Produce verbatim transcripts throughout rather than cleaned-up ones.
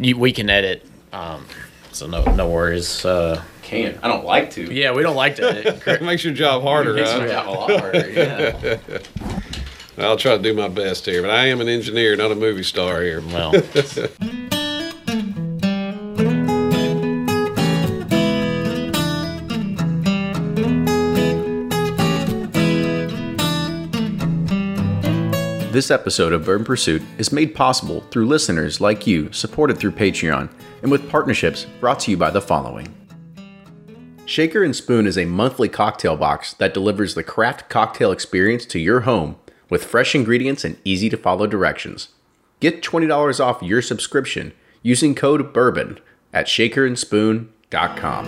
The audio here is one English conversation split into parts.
you, we can edit, um, so no no worries. Uh, Can I don't like to. yeah, we don't like to edit. It makes your job harder, It makes huh? my job a lot harder. Yeah. I'll try to do my best here, but I am an engineer, not a movie star here. Well, This episode of Bourbon Pursuit is made possible through listeners like you, supported through Patreon, and with partnerships brought to you by the following. Shaker and Spoon is a monthly cocktail box that delivers the craft cocktail experience to your home with fresh ingredients and easy-to-follow directions. Get twenty dollars off your subscription using code BOURBON at shaker and spoon dot com.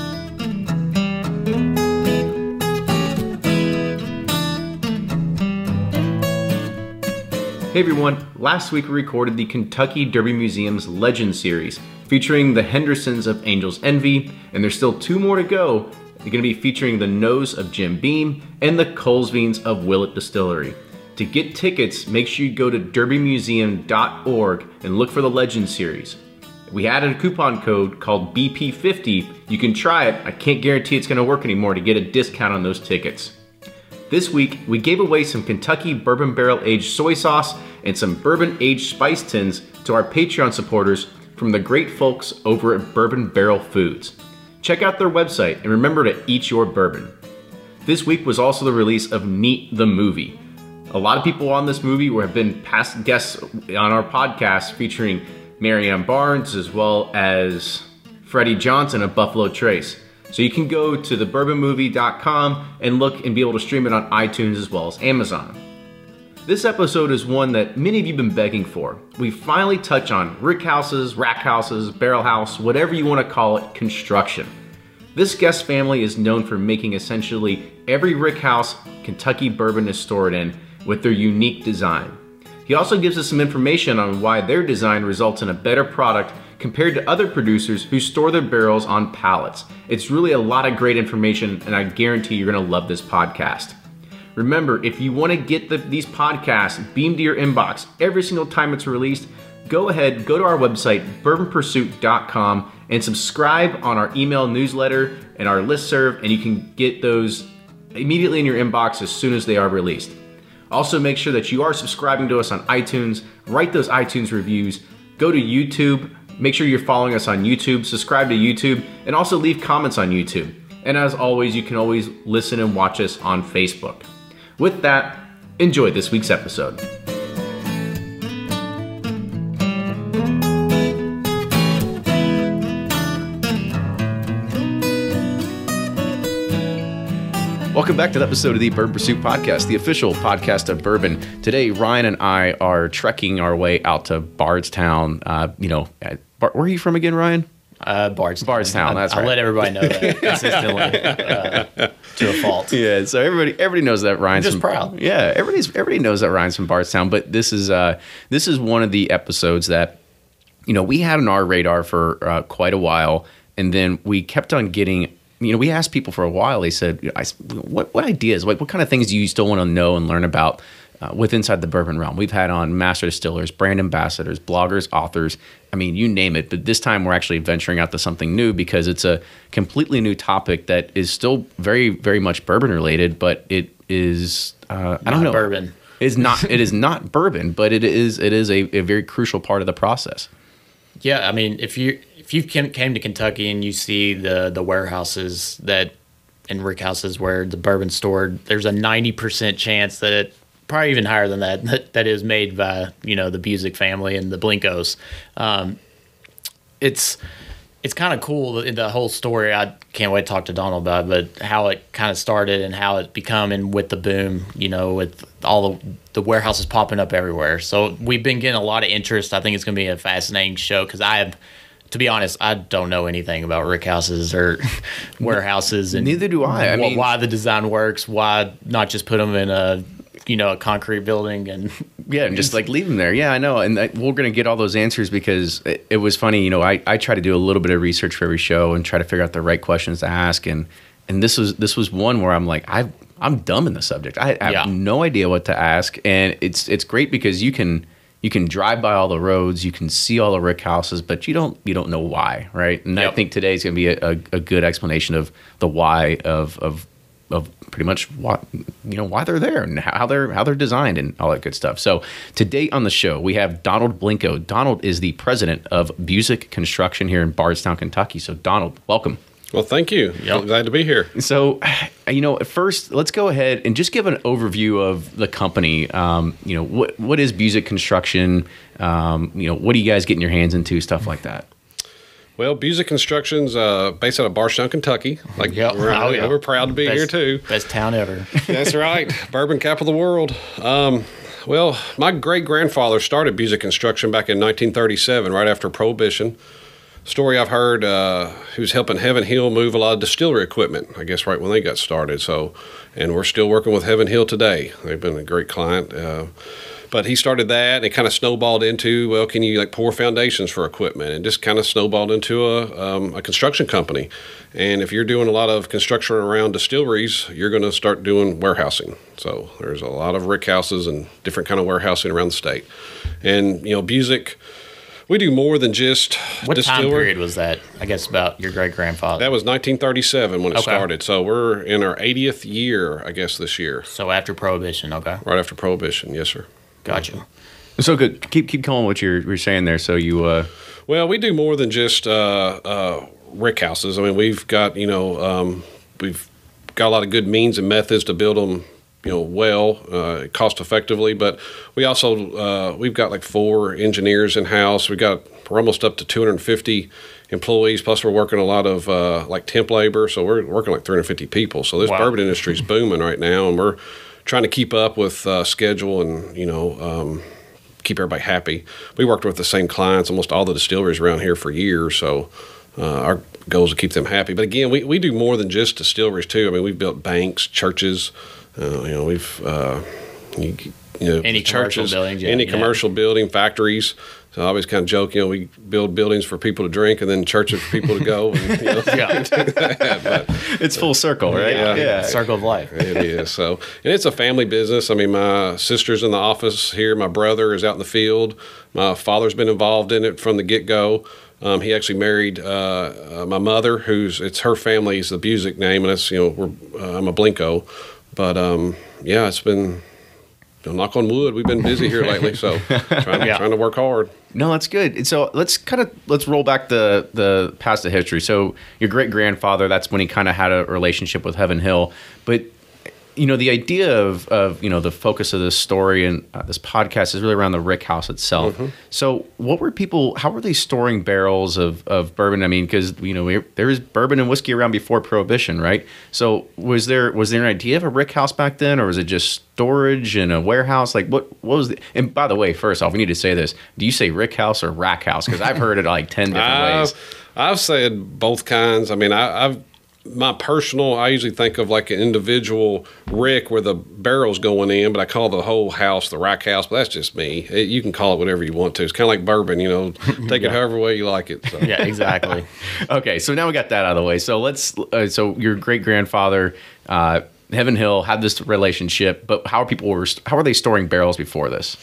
Hey everyone, last week we recorded the Kentucky Derby Museum's Legend Series, featuring the Hendersons of Angel's Envy, and there's still two more to go. They're going to be featuring the Nose of Jim Beam and the Colesbeans of Willett Distillery. To get tickets, make sure you go to derby museum dot org and look for the Legend Series. We added a coupon code called B P fifty. You can try it. I can't guarantee it's going to work anymore to get a discount on those tickets. This week, we gave away some Kentucky Bourbon Barrel Aged soy sauce and some Bourbon Aged spice tins to our Patreon supporters from the great folks over at Bourbon Barrel Foods. Check out their website and remember to eat your bourbon. This week was also the release of Neat the Movie. A lot of people on this movie have been past guests on our podcast, featuring Marianne Barnes as well as Freddie Johnson of Buffalo Trace. So you can go to the bourbon movie dot com and look and be able to stream it on iTunes as well as Amazon. This episode is one that many of you have been begging for. We finally touch on rickhouses, rack houses, barrel house, whatever you want to call it, construction. This guest family is known for making essentially every rickhouse Kentucky bourbon is stored in with their unique design. He also gives us some information on why their design results in a better product compared to other producers who store their barrels on pallets. It's really a lot of great information, and I guarantee you're going to love this podcast. Remember, if you want to get the, these podcasts beamed to your inbox every single time it's released, go ahead, go to our website, bourbon pursuit dot com, and subscribe on our email newsletter and our listserv, and you can get those immediately in your inbox as soon as they are released. Also, make sure that you are subscribing to us on iTunes, write those iTunes reviews, go to YouTube, make sure you're following us on YouTube, subscribe to YouTube, and also leave comments on YouTube. And as always, you can always listen and watch us on Facebook. With that, enjoy this week's episode. Welcome back to the episode of the Bourbon Pursuit Podcast, the official podcast of bourbon. Today, Ryan and I are trekking our way out to Bardstown. Uh, you know, at, Bar- where are you from again, Ryan? uh, Bardstown. Bardstown, that's I, right. I let everybody know that consistently uh, to a fault. Yeah, so everybody everybody knows that Ryan's I'm just from, proud. Yeah, everybody's everybody knows that Ryan's from Bardstown, but this is uh this is one of the episodes that, you know, we had on our radar for uh, quite a while, and then we kept on getting. You know, we asked people for a while. They said, I, "What what ideas? Like, what kind of things do you still want to know and learn about uh, with inside the bourbon realm?" We've had on master distillers, brand ambassadors, bloggers, authors. I mean, you name it. But this time, we're actually venturing out to something new because it's a completely new topic that is still very, very much bourbon related. But it is, uh, I don't Not know, bourbon. It's not. It is not bourbon, but it is. It is a, a very crucial part of the process. Yeah, I mean, if you if you came, came to Kentucky and you see the the warehouses that and rickhouses where the bourbon's stored, there's a ninety percent chance that it, probably even higher than that, that, that is made by, you know, the Busick family and the Blinkos. Um, it's it's kind of cool, the, the whole story. I can't wait to talk to Donald about it, but how it kind of started and how it become, and with the boom, you know, with all the, the warehouses popping up everywhere. So we've been getting a lot of interest. I think it's going to be a fascinating show because I have, to be honest, I don't know anything about rickhouses or warehouses. And Neither do I. I wh- mean, why the design works, why not just put them in a, you know, a concrete building and Yeah, and just like leave them there. Yeah, I know. And that, we're going to get all those answers because it, it was funny. You know, I, I try to do a little bit of research for every show and try to figure out the right questions to ask. And and this was this was one where I'm like, I I'm dumb in the subject. I, I have Yeah. no idea what to ask. And it's it's great because you can you can drive by all the roads, you can see all the rick houses, but you don't you don't know why, right? And Yep. I think today is going to be a, a, a good explanation of the why of of of pretty much what you know why they're there and how they're how they're designed and all that good stuff. So today on the show we have Donald Blinko. Donald is the president of Busick Construction here in Bardstown, Kentucky. So Donald, welcome. Well, thank you. Yep. I'm glad to be here. So, you know, at first, let's go ahead and just give an overview of the company. Um, you know, what what is Busick Construction? Um, you know, what do you guys getting your hands into? Stuff like that. Well, Busick Construction's uh, based out of Bardstown, Kentucky. Like Yep. we're, Oh, yeah. we're proud to be Best- here too. Best town ever. That's right, bourbon capital of the world. Um, well, my great grandfather started Busick Construction back in nineteen thirty-seven, right after Prohibition. Story I've heard, uh, he was helping Heaven Hill move a lot of distillery equipment, I guess right when they got started. So, and we're still working with Heaven Hill today. They've been a great client. Uh, but he started that, and it kind of snowballed into, well, can you like pour foundations for equipment? And just kind of snowballed into a, um, a construction company. And if you're doing a lot of construction around distilleries, you're going to start doing warehousing. So there's a lot of rick houses and different kind of warehousing around the state. And, you know, Busick, we do more than just What time distillery. period was that? I guess about your great grandfather. That was nineteen thirty-seven when it Okay. started. So we're in our eightieth year, I guess, this year, So after Prohibition. Okay. right after Prohibition. Yes, sir. Gotcha. So good. Keep keep going what you're, you're saying there. So you. Uh, Well, we do more than just uh, uh, rick houses. I mean, we've got, you know, um, we've got a lot of good means and methods to build them, you know, well, uh, cost effectively. But we also, uh, we've got like four engineers in house. We got, we're almost up to two hundred fifty employees. Plus, we're working a lot of uh, like temp labor. So we're working like three hundred fifty people. So this Wow. bourbon industry is booming right now, and we're trying to keep up with uh, schedule and, you know, um, keep everybody happy. We worked with the same clients, almost all the distilleries around here for years. So uh, our goal is to keep them happy. But again, we, we do more than just distilleries too. I mean, we've built banks, churches. Uh, you know, we've uh, you, you know Any commercial buildings, yeah, any yeah. commercial building, factories. So I always kind of joke, you know, we build buildings for people to drink and then churches for people to go. And, you know, Yeah. it's full circle, right? Yeah. Circle of life. It is. So, and it's a family business. I mean, my sister's in the office here. My brother is out in the field. My father's been involved in it from the get go. Um, he actually married uh, uh, my mother, who's it's her family's the Busick name, and it's you know we're uh, I'm a Blinko, but um, yeah, it's been. You know, knock on wood. We've been busy here lately, so trying, Yeah. trying to work hard. No, that's good. And so let's kind of let's roll back the the past the history. So your great grandfather, that's when he kind of had a relationship with Heaven Hill. But you know, the idea of of you know the focus of this story and uh, this podcast is really around the rick house itself. So what were people? How were they storing barrels of of bourbon? I mean, because you know we, there was bourbon and whiskey around before Prohibition, right? So was there was there an idea of a rick house back then, or was it just storage in a warehouse? Like what what was the? And by the way, first off, we need to say this: do you say rick house or rack house? Because I've heard it like ten different ways. I've, I've said both kinds. I mean, I, I've my personal. I usually think of like an individual rick where the barrel's going in, but I call the whole house the rack house. But that's just me. It, you can call it whatever you want to. It's kind of like bourbon, you know. Take it however way you like it. So. Yeah, exactly. Okay, so now we got that out of the way. So let's. Uh, so your great grandfather, uh, Heaven Hill, had this relationship, but how are people were how are they storing barrels before this?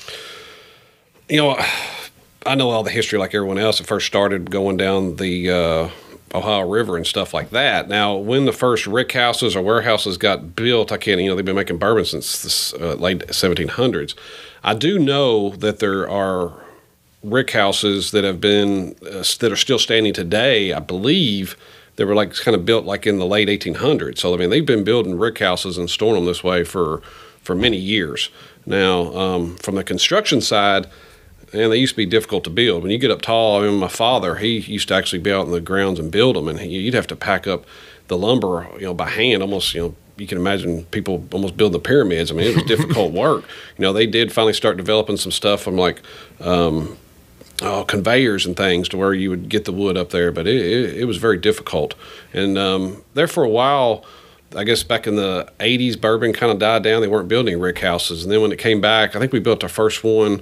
You know, I know all the history like everyone else. It first started going down the uh, Ohio River and stuff like that. Now, when the first rick houses or warehouses got built, I can't, you know, they've been making bourbon since the uh, late seventeen hundreds. I do know that there are rick houses that have been, uh, that are still standing today, I believe, they were like kind of built like in the late eighteen hundreds. So, I mean, they've been building rick houses and storing them this way for, for many years. Now, um, from the construction side, and they used to be difficult to build. When you get up tall, I mean, my father, he used to actually be out in the grounds and build them, and he, you'd have to pack up the lumber, you know, by hand, almost, you know, you can imagine people almost building the pyramids. I mean, it was difficult work. You know, they did finally start developing some stuff from like um, oh, conveyors and things to where you would get the wood up there, but it, it, it was very difficult. And um, there for a while, I guess back in the eighties, bourbon kind of died down. They weren't building rick houses. And then when it came back, I think we built our first one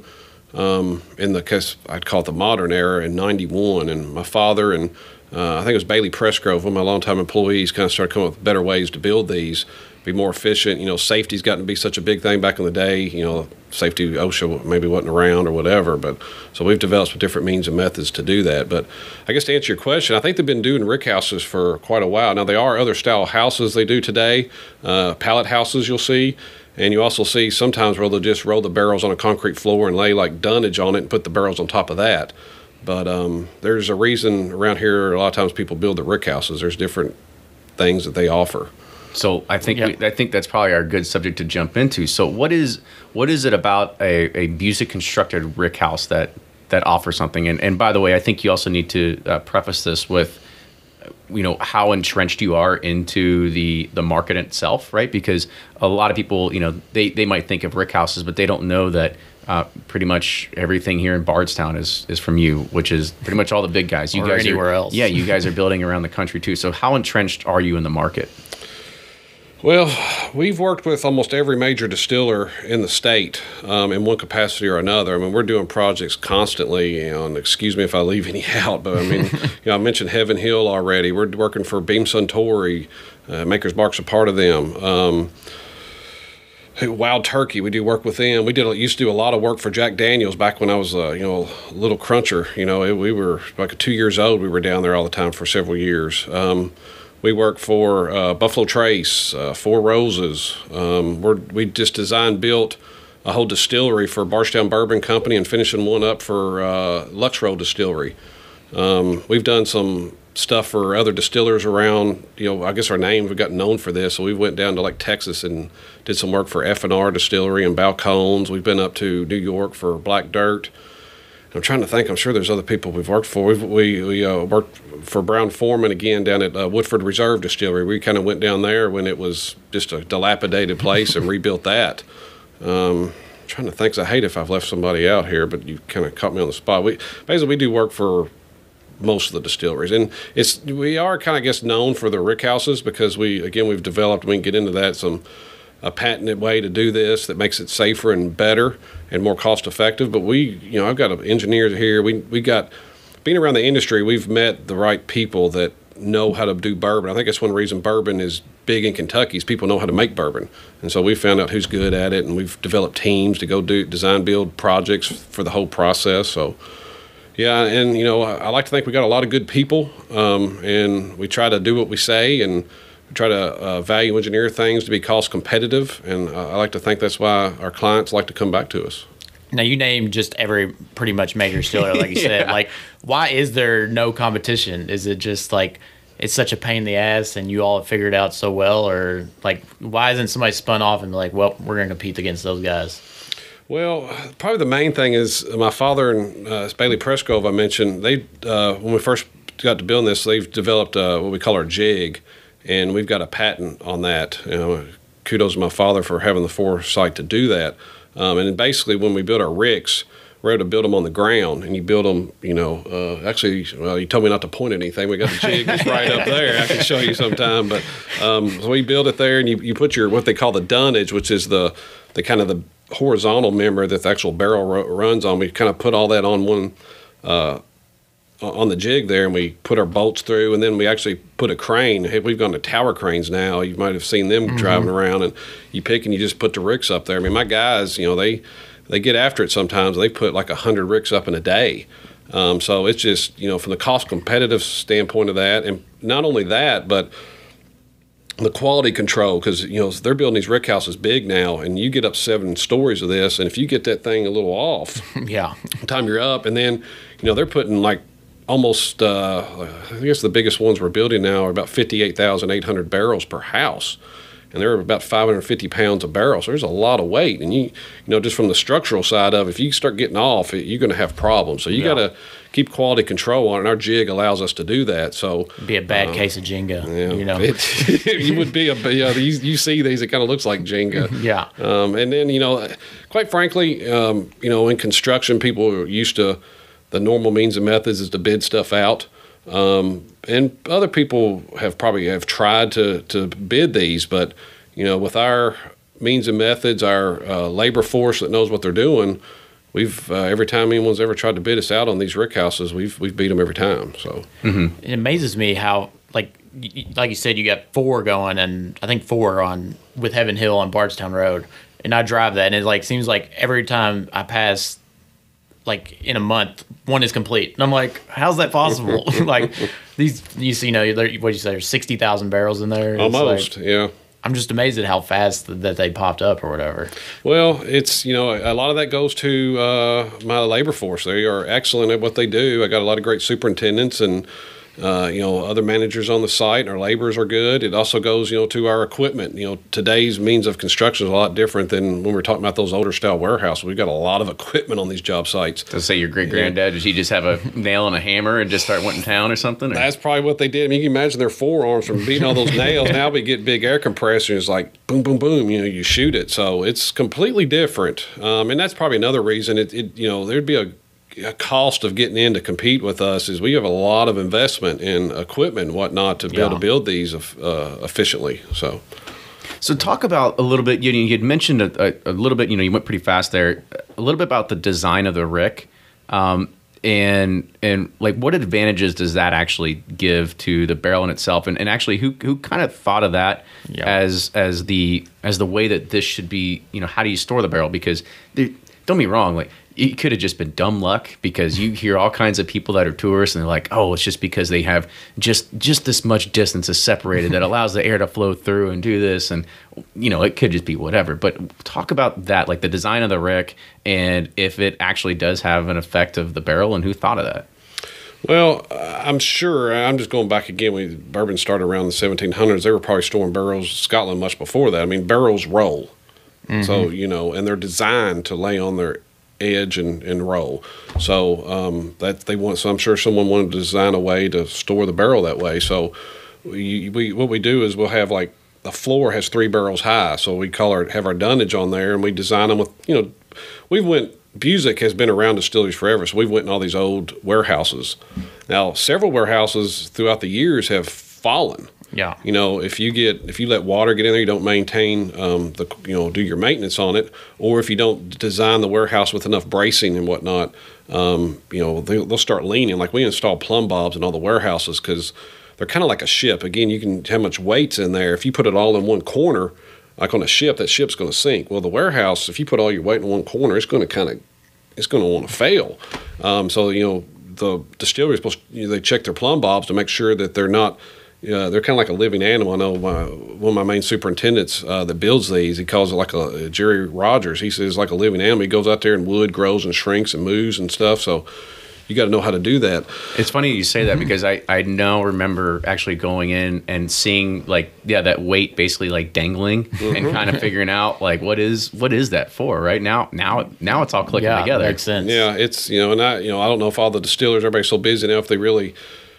um, in the case I'd call it the modern era in ninety-one, and my father and uh, I think it was Bailey Pressgrove, one of my longtime employees, kind of started coming up with better ways to build these, be more efficient. You know, safety's gotten to be such a big thing back in the day. You know, safety, OSHA maybe wasn't around or whatever, but so we've developed some different means and methods to do that. But I guess to answer your question, I think they've been doing rick houses for quite a while. Now, there are other style houses they do today, uh, pallet houses you'll see, and you also see sometimes where they'll just roll the barrels on a concrete floor and lay like dunnage on it and put the barrels on top of that. But um, there's a reason around here a lot of times people build the rick houses. There's different things that they offer. So I think Yeah. we, I think that's probably our good subject to jump into. So what is what is it about a, a Busick constructed rick house that that offers something? And and by the way, I think you also need to uh, preface this with, you know, how entrenched you are into the the market itself, right? Because a lot of people, you know, they they might think of rick houses, but they don't know that uh, pretty much everything here in Bardstown is is from you, which is pretty much all the big guys. You Or guys anywhere are, else. Yeah, you guys are building around the country too. So how entrenched are you in the market? Well, we've worked with almost every major distiller in the state um, in one capacity or another. I mean, we're doing projects constantly, and excuse me if I leave any out, but I mean, you know, I mentioned Heaven Hill already. We're working for Beam Suntory, uh, Maker's Mark's a part of them. Um, Wild Turkey, we do work with them. We did used to do a lot of work for Jack Daniels back when I was, uh, you know, a little cruncher. You know, it, we were like two years old. We were down there all the time for several years. Um, We work for uh, Buffalo Trace, uh, Four Roses. Um, we're, we just designed, built a whole distillery for Bardstown Bourbon Company and finishing one up for uh, Lux Row Distillery. Um, we've done some stuff for other distillers around, you know, I guess our name, we've gotten known for this. So we went down to like Texas and did some work for F and R Distillery and Balcones. We've been up to New York for Black Dirt. I'm trying to think. I'm sure there's other people we've worked for. We've, we we uh, worked for Brown Foreman again down at uh, Woodford Reserve Distillery. We kind of went down there when it was just a dilapidated place and rebuilt that. Um, I'm trying to think. 'Cause I hate if I've left somebody out here, but you kind of caught me on the spot. We basically we do work for most of the distilleries, and it's we are kind of I guess known for the rick houses because we again we've developed. We can get into that some. A patented way to do this that makes it safer and better and more cost effective. But we, you know, I've got engineers here. We we got being around the industry. We've met the right people that know how to do bourbon. I think that's one reason bourbon is big in Kentucky is people know how to make bourbon, and so we found out who's good at it, and we've developed teams to go do design build projects for the whole process. So. Yeah, and you know, I, I like to think we got a lot of good people, um, and we try to do what we say and. We try to uh, value engineer things to be cost competitive, and uh, I like to think that's why our clients like to come back to us. Now, you named just every pretty much major distiller, like you said. Yeah. Like, why is there no competition? Is it just like it's such a pain in the ass and you all have figured it out so well? Or, like, why isn't somebody spun off and be like, well, we're going to compete against those guys? Well, probably the main thing is my father and uh, Bailey Pressgrove, I mentioned, they uh, when we first got to building this, they've developed uh, what we call our jig. And we've got a patent on that. You know, kudos to my father for having the foresight to do that. Um, and basically, when we build our ricks, we're able to build them on the ground. And you build them, you know, uh, actually, well, you told me not to point at anything. We got the jig just right up there. I can show you sometime. But um, so we build it there, and you, you put your what they call the dunnage, which is the the kind of the horizontal member that the actual barrel ro- runs on. We kind of put all that on one. Uh, on the jig there, and we put our bolts through, and then we actually put a crane. Hey, we've gone to tower cranes now. You might have seen them mm-hmm. driving around, and you pick and you just put the ricks up there. I mean, my guys, you know, they they get after it sometimes. They put like a hundred ricks up in a day. Um, so it's just, you know, from the cost competitive standpoint of that, and not only that, but the quality control, because, you know, they're building these rick houses big now, and you get up seven stories of this, and if you get that thing a little off, yeah, the time you're up, and then, you know, they're putting like almost, uh, I guess the biggest ones we're building now are about fifty-eight thousand eight hundred barrels per house. And they're about five hundred fifty pounds a barrel. So there's a lot of weight. And, you you know, just from the structural side of, if you start getting off, you're going to have problems. So you yeah. got to keep quality control on it. And our jig allows us to do that. So It'd be a bad um, case of Jenga, yeah, you know. It, you would be a, you, know, you, you see these, it kind of looks like Jenga. yeah. Um, and then, you know, quite frankly, um, you know, in construction, people are used to the normal means and methods is to bid stuff out. Um, and other people have probably have tried to, to bid these, but, you know, with our means and methods, our uh, labor force that knows what they're doing, we've uh, every time anyone's ever tried to bid us out on these rick houses, we've we've beat them every time. So It amazes me how, like, y- y- like you said, you got four going, and I think four on with Heaven Hill on Bardstown Road, and I drive that, and it like seems like every time I pass, like in a month, one is complete, and I'm like, how's that possible? Like these, you see, you know, there- what you say, there's sixty thousand barrels in there. It's almost, like- yeah. I'm just amazed at how fast th- that they popped up or whatever. Well, it's, you know, a lot of that goes to uh, my labor force. They are excellent at what they do. I got a lot of great superintendents and, uh, you know, other managers on the site. Our laborers are good. It also goes, you know, to our equipment. You know, today's means of construction is a lot different than when we were talking about those older style warehouses. We've got a lot of equipment on these job sites. To say your great granddad, did he just have a nail and a hammer and just start wanting town or something? Or? That's probably what they did. I mean, you can imagine their forearms from beating all those nails. Now we get big air compressors. It's like boom, boom, boom. You know, you shoot it. So it's completely different. Um, and that's probably another reason. It, it you know, there'd be a, a cost of getting in to compete with us. Is we have a lot of investment in equipment and whatnot to be able Yeah. to build these uh, efficiently. So. So talk about a little bit. You you had mentioned a, a, a little bit. You know, you went pretty fast there. A little bit about the design of the rick, um, and and like what advantages does that actually give to the barrel in itself? And, and actually, who who kind of thought of that Yeah. as as the as the way that this should be? You know, how do you store the barrel? Because there, don't be wrong, like. It could have just been dumb luck because you hear all kinds of people that are tourists and they're like, oh, it's just because they have just just this much distance is separated that allows the air to flow through and do this. And, you know, it could just be whatever. But talk about that, like the design of the rick and if it actually does have an effect of the barrel and who thought of that. Well, uh, I'm sure. I'm just going back again. When bourbon started around the seventeen hundreds, they were probably storing barrels in Scotland much before that. I mean, barrels roll. Mm-hmm. So, you know, and they're designed to lay on their edge and, and roll. So um, that they want. So I'm sure someone wanted to design a way to store the barrel that way. So we, we what we do is we'll have like the floor has three barrels high. So we call our have our dunnage on there, and we design them with you know we went. Busick has been around distilleries forever, so we've went in all these old warehouses. Now, several warehouses throughout the years have fallen. Yeah. You know, if you get if you let water get in there, you don't maintain um, the you know do your maintenance on it, or if you don't design the warehouse with enough bracing and whatnot, um, you know they, they'll start leaning. Like we install plumb bobs in all the warehouses because they're kind of like a ship. Again, you can how much weight's in there. If you put it all in one corner, like on a ship, that ship's going to sink. Well, the warehouse, if you put all your weight in one corner, it's going to kind of it's going to want to fail. Um, so you know the distillery is supposed to, you know, they check their plumb bobs to make sure that they're not. Uh, they're kind of like a living animal. I know my, one of my main superintendents uh, that builds these, he calls it like a, a Jerry Rogers. He says like a living animal. He goes out there and wood grows and shrinks and moves and stuff. So you got to know how to do that. It's funny you say that because I, I now remember actually going in and seeing like yeah that weight basically like dangling and kind of figuring out like what is what is that for right now now now it's all clicking Yeah, together. makes sense. Yeah, it's you know, and I you know I don't know if all the distillers, everybody's so busy now, if they really,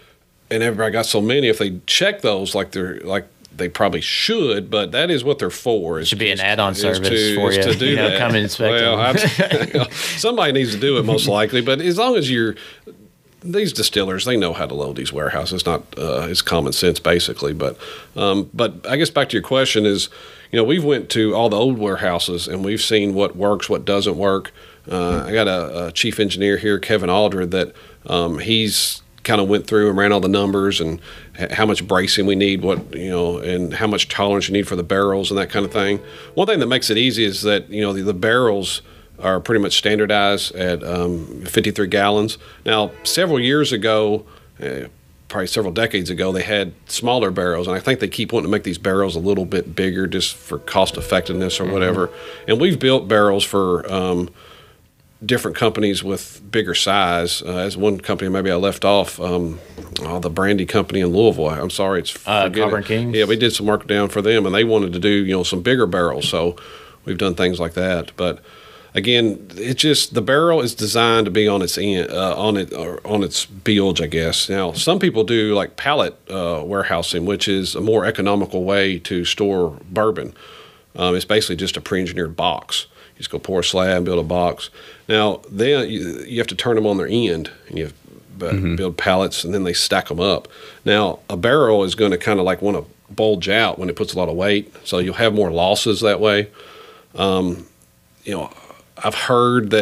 and everybody got so many, if they check those like they're like. They probably should, but that is what they're for. Is Should be an is- add-on is service to, for is you. to do You know, that. come and inspect well, them. I'm- somebody needs to do it, most likely. But as long as you're these distillers, they know how to load these warehouses. It's not uh, it's common sense, basically. But um, but I guess back to your question is, you know, we've went to all the old warehouses and we've seen what works, what doesn't work. Uh, I got a, a chief engineer here, Kevin Aldred, that um, he's kind of went through and ran all the numbers and h- how much bracing we need, what you know, and how much tolerance you need for the barrels and that kind of thing. One thing that makes it easy is that you know the, the barrels are pretty much standardized at um, fifty-three gallons. Now, several years ago, uh, probably several decades ago, they had smaller barrels, and I think they keep wanting to make these barrels a little bit bigger just for cost effectiveness or mm-hmm. whatever. And we've built barrels for um, different companies with bigger size. Uh, as one company maybe I left off, um, oh, the brandy company in Louisville. I'm sorry, it's uh, Copper and Kings. Yeah, we did some work down for them, and they wanted to do you know some bigger barrels. So we've done things like that. But again, it's just the barrel is designed to be on its end, uh, on it or on its bilge, I guess. Now, some people do like pallet uh, warehousing, which is a more economical way to store bourbon. Um, it's basically just a pre-engineered box. You just go pour a slab, build a box. Now, then you, you have to turn them on their end, and you have, uh, mm-hmm. build pallets, and then they stack them up. Now, a barrel is going to kind of like want to bulge out when it puts a lot of weight, so you'll have more losses that way. Um, you know, I've heard that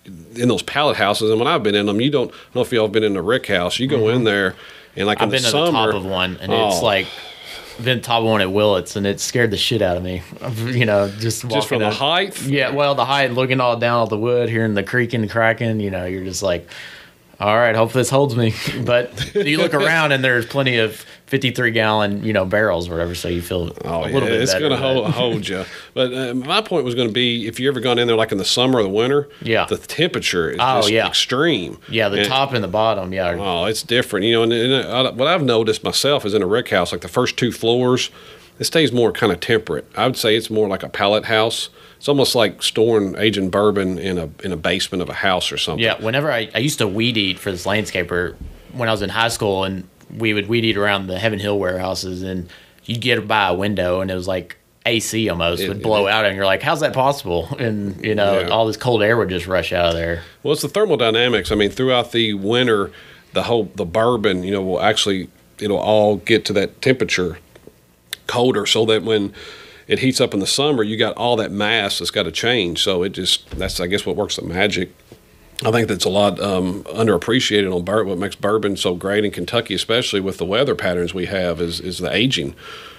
in those pallet houses, and when I've been in them, you don't I don't know if y'all have been in a rick house. You go in there, and like in I've the been to summer, the top of one, and oh, it's like been top of one at Willits, and it scared the shit out of me. You know, just just from walking the up- height. Yeah, well, the height, looking all down at the wood, hearing the creaking, cracking. You know, you're just like, all right, hope this holds me. But you look around, and there's plenty of fifty-three gallon, you know, barrels or whatever, so you feel Oh, a yeah, little bit it's better. going to but- hold, hold you. But uh, my point was going to be, if you ever gone in there like in the summer or the winter, Yeah. the temperature is Oh, just yeah. extreme. Yeah, the And- top and the bottom. Yeah, Oh, it's different. You know, and, and uh, what I've noticed myself is in a rick house, like the first two floors, it stays more kind of temperate. I would say it's more like a pallet house. It's almost like storing aging bourbon in a in a basement of a house or something. Yeah, whenever I, I used to weed eat for this landscaper when I was in high school, and we would weed eat around the Heaven Hill warehouses, and you'd get by a window, and it was like A C almost It- would blow it- out, and you're like, how's that possible? And, you know, Yeah. all this cold air would just rush out of there. Well, it's the thermodynamics. I mean, throughout the winter, the whole the bourbon, you know, will actually it'll all get to that temperature colder, so that when it heats up in the summer, you got all that mass that's got to change. So it just that's I guess what works the magic. I think that's a lot um, underappreciated on bourbon. What makes bourbon so great in Kentucky, especially with the weather patterns we have, is is the aging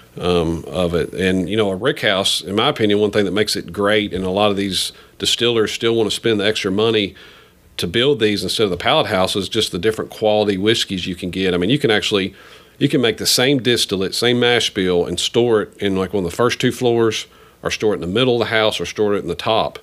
um, of it. And you know, a rick house, in my opinion, one thing that makes it great, and a lot of these distillers still want to spend the extra money to build these instead of the pallet houses, just the different quality whiskeys you can get. I mean, you can actually you can make the same distillate, same mash bill, and store it in like one of the first two floors, or store it in the middle of the house, or store it in the top.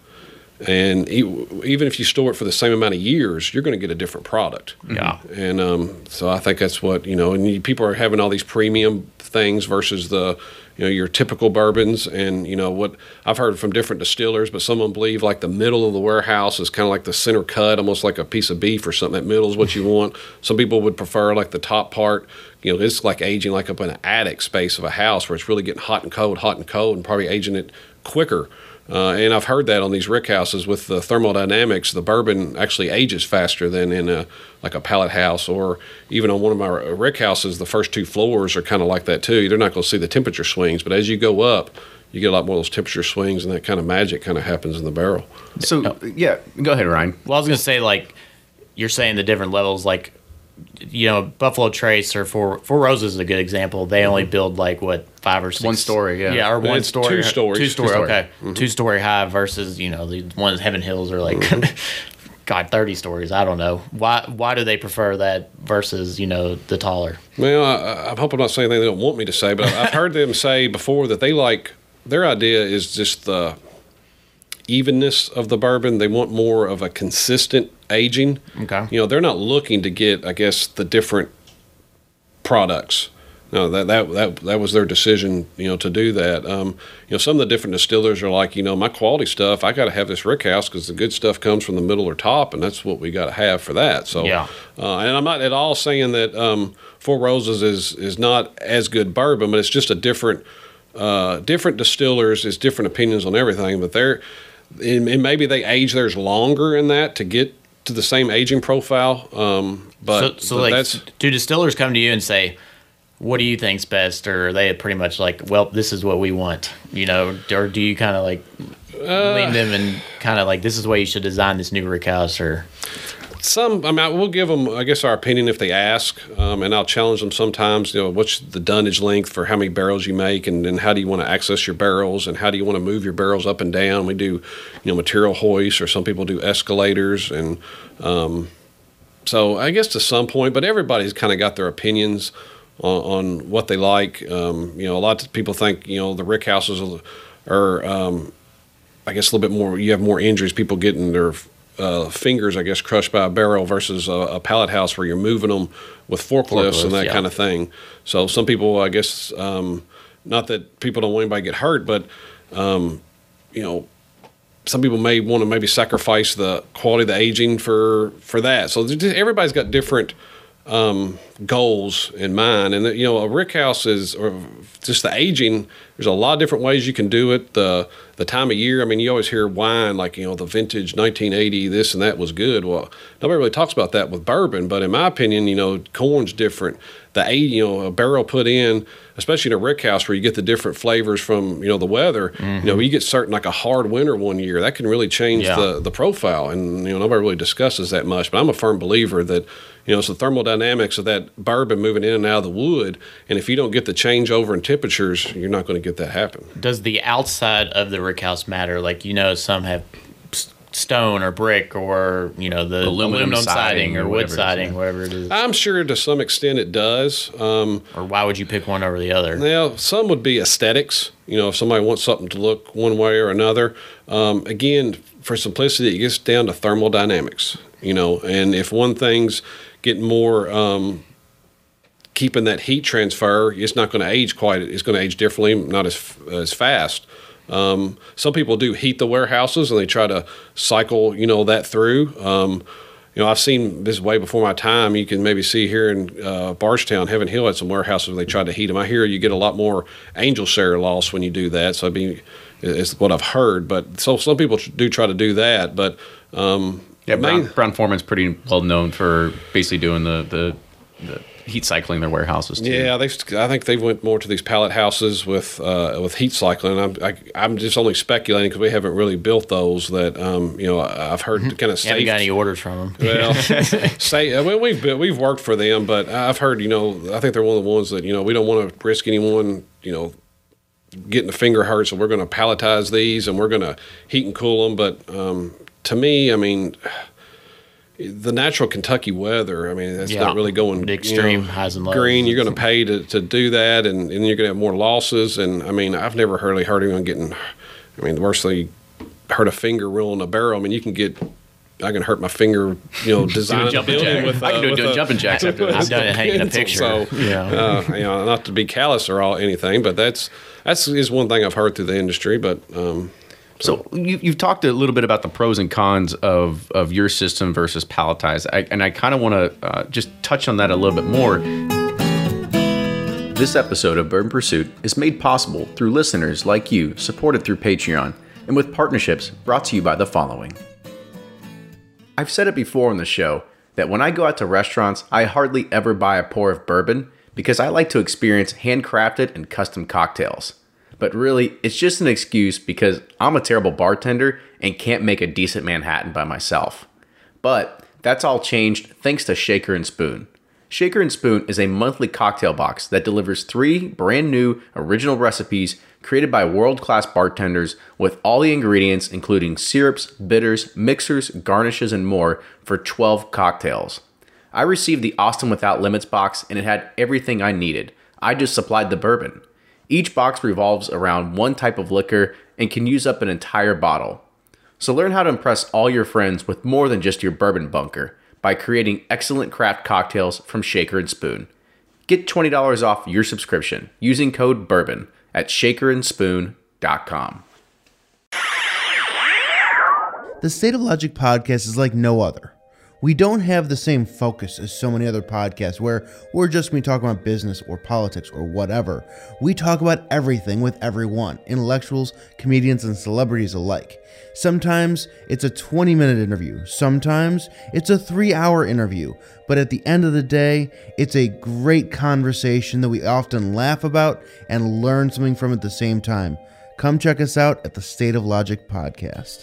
And e- even if you store it for the same amount of years, you're going to get a different product. Yeah. And um, so I think that's what, you know, and you, people are having all these premium things versus the, you know, your typical bourbons. And, you know, what I've heard from different distillers, but some of them believe like the middle of the warehouse is kind of like the center cut, almost like a piece of beef or something. That middle is what you want. Some people would prefer like the top part. You know, it's like aging like up in an attic space of a house where it's really getting hot and cold, hot and cold, and probably aging it quicker. Uh, and I've heard that on these rick houses with the thermodynamics, the bourbon actually ages faster than in a like a pallet house, or even on one of my rick houses, the first two floors are kind of like that too. They're not going to see the temperature swings, but as you go up, you get a lot more of those temperature swings, and that kind of magic kind of happens in the barrel. So yeah, go ahead, Ryan. Well, I was going to say, like, you're saying the different levels, like, you know, Buffalo Trace or Four Four Roses is a good example. They only build like what five or six, One story, yeah. yeah, or one It's story, two stories. two story, Two story. okay, two story high versus you know the ones Heaven Hills are like, God, thirty stories. I don't know why. Why do they prefer that versus you know the taller? Well, I, I hope I'm not saying anything they don't want me to say, but I've, I've heard them say before that they like, their idea is just the evenness of the bourbon. They want more of a consistent aging. Okay. You know, they're not looking to get, I guess, the different products. No, that that that that was their decision, you know, to do that. Um, you know, some of the different distillers are like, you know, my quality stuff, I got to have this rick house because the good stuff comes from the middle or top, and that's what we got to have for that. So, Yeah. uh, and I'm not at all saying that um, Four Roses is is not as good bourbon, but it's just a different uh, different distillers, is different opinions on everything. But they're and, and maybe they age theirs longer in that to get to the same aging profile. Um, but so, so but like, that's do distillers come to you and say, what do you think's best, or are they pretty much like, well, this is what we want, you know, or do you kind of like Uh, lean them and kind of like, this is the way you should design this new rick house, or some. I mean, we'll give them, I guess, our opinion if they ask, um, and I'll challenge them sometimes. You know, what's the dunnage length for how many barrels you make, and then how do you want to access your barrels, and how do you want to move your barrels up and down? We do, you know, material hoists, or some people do escalators, and um, so I guess to some point, but everybody's kind of got their opinions on, on what they like. Um, you know, a lot of people think, you know, the rick houses are, are um, I guess, a little bit more, you have more injuries, people getting their uh, fingers, I guess, crushed by a barrel versus a, a pallet house where you're moving them with forklifts, and Forklifts, that yeah. kind of thing. So some people, I guess, um, not that people don't want anybody to get hurt, but, um, you know, some people may want to maybe sacrifice the quality of the aging for, for that. So just, everybody's got different um, goals in mind. And, you know, a rick house is, or just the aging, there's a lot of different ways you can do it. The the time of year, I mean, you always hear wine like, you know, the vintage nineteen eighty, this and that was good. Well, nobody really talks about that with bourbon, but in my opinion, you know, corn's different. The eighty, you know, a barrel put in, especially in a rick house where you get the different flavors from, you know, the weather. Mm-hmm. You know, you get certain like a hard winter one year, that can really change yeah. the the profile, and you know, nobody really discusses that much. But I'm a firm believer that, you know, it's the thermodynamics of that bourbon moving in and out of the wood, and if you don't get the changeover in temperatures, you're not going to get that happen. Does the outside of the rick house matter? Like, you know, some have stone or brick or, you know, the aluminum, aluminum siding, siding or wood siding, whatever it is. I'm sure to some extent it does. Um, or why would you pick one over the other? Well, some would be aesthetics. You know, if somebody wants something to look one way or another. Um, again, for simplicity, it gets down to thermodynamics. You know, and if one thing's getting more um, keeping that heat transfer, it's not going to age quite. It's going to age differently, not as as fast. Um, some people do heat the warehouses and they try to cycle, you know, that through. Um, you know, I've seen this way before my time. You can maybe see here in uh, Bardstown, Heaven Hill had some warehouses where they tried to heat them. I hear you get a lot more angel share loss when you do that. So I mean, it's what I've heard. But so some people do try to do that. But um, yeah, Brown, Brown Forman's pretty well known for basically doing the the. the heat cycling their warehouses too. Yeah, they. I think they went more to these pallet houses with uh, with heat cycling. I'm I, I'm just only speculating because we haven't really built those. That um, you know, I've heard mm-hmm. kind of. Haven't got any orders from them. Well, say well, we've been, we've worked for them, but I've heard, you know, I think they're one of the ones that, you know, we don't want to risk anyone, you know, getting a finger hurt, so we're going to palletize these and we're going to heat and cool them. But um, to me, I mean, the natural Kentucky weather, I mean, that's yeah, not really going the extreme you know, highs and lows. Green, you're going to pay to, to do that, and, and you're going to have more losses. And I mean, I've never really heard anyone getting. I mean, the worst thing, you hurt a finger rolling a barrel. I mean, you can get. I can hurt my finger, you know, designing a building with. Uh, I can do, with do a, jumping jacks after this. I've done it hanging a picture. So, yeah, uh, you know, not to be callous or all anything, but that's that's is one thing I've heard through the industry, but. Um, So you, you've talked a little bit about the pros and cons of, of your system versus palletized, I, and I kind of want to uh, just touch on that a little bit more. This episode of Bourbon Pursuit is made possible through listeners like you, supported through Patreon, and with partnerships brought to you by the following. I've said it before on the show that when I go out to restaurants, I hardly ever buy a pour of bourbon because I like to experience handcrafted and custom cocktails. But really, it's just an excuse because I'm a terrible bartender and can't make a decent Manhattan by myself. But that's all changed thanks to Shaker and Spoon. Shaker and Spoon is a monthly cocktail box that delivers three brand new original recipes created by world-class bartenders with all the ingredients including syrups, bitters, mixers, garnishes, and more for twelve cocktails. I received the Austin Without Limits box and it had everything I needed. I just supplied the bourbon. Each box revolves around one type of liquor and can use up an entire bottle. So learn how to impress all your friends with more than just your bourbon bunker by creating excellent craft cocktails from Shaker and Spoon. Get twenty dollars off your subscription using code BOURBON at shaker and spoon dot com. The State of Logic podcast is like no other. We don't have the same focus as so many other podcasts where we're just going to talk about business or politics or whatever. We talk about everything with everyone, intellectuals, comedians, and celebrities alike. Sometimes it's a twenty minute interview. Sometimes it's a three hour interview. But at the end of the day, it's a great conversation that we often laugh about and learn something from at the same time. Come check us out at the State of Logic podcast.